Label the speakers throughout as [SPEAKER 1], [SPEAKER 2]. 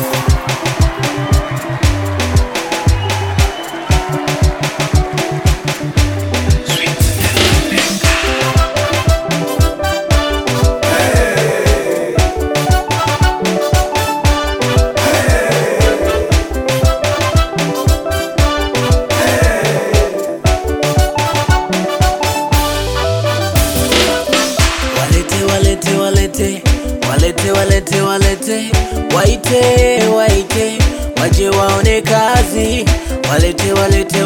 [SPEAKER 1] Walete, waite, waje waone kazi. Walete,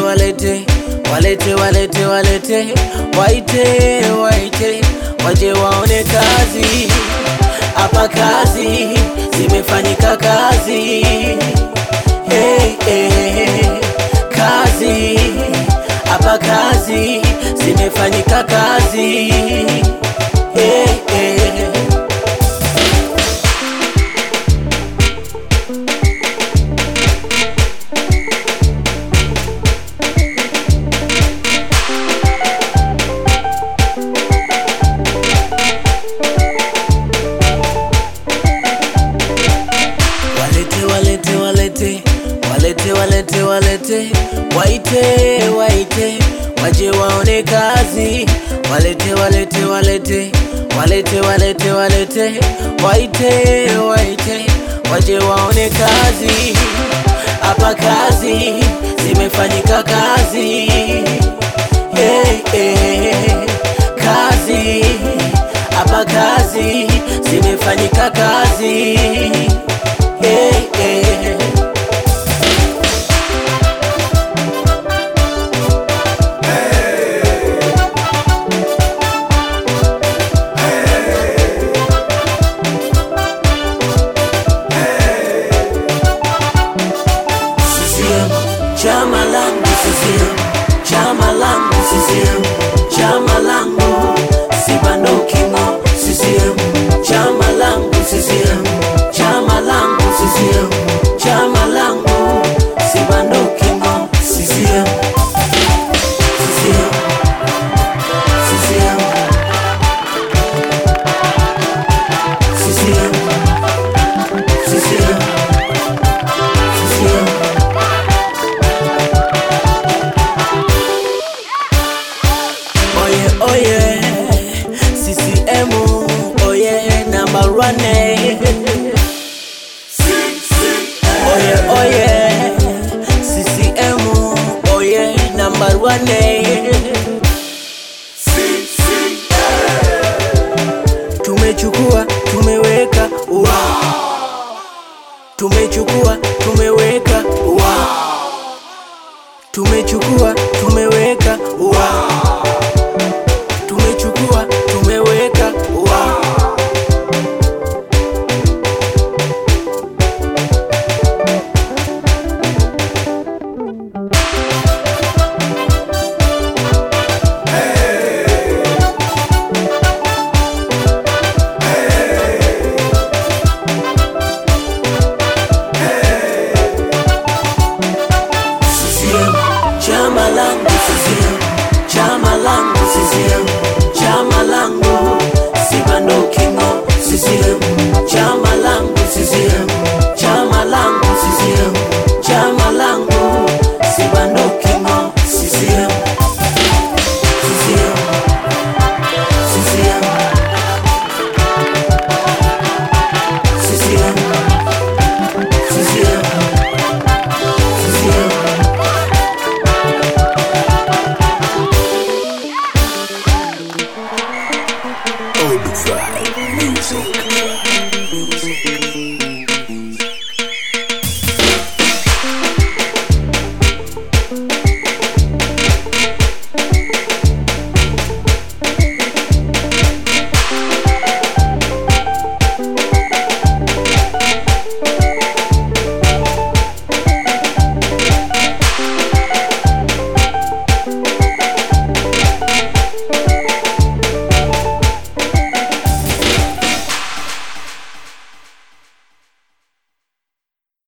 [SPEAKER 1] waite, waje waone kazi. Hapa kazi, zimefanyika kazi. Kazi, hapa kazi, zimefanyika kazi. Walete, waite, waje waone kazi. Walete, waite, waje waone kazi. Hapa kazi, zimefanyika kazi. Kazi, hapa kazi, zimefanyika kazi. Chama langu CCM, chama langu CCM, chama langu sibanduki ng'o. CCM, chama langu CCM, chama langu CCM, chama langu sibanduki ng'o. CCM, CCM, CCM, CCM, CCM, CCM. Oye, CCM, oye, number one. Oye, CCM, oye, number one. Tumechukua, tumeweka, tumechukua, tumeweka, tumechukua, tumeweka,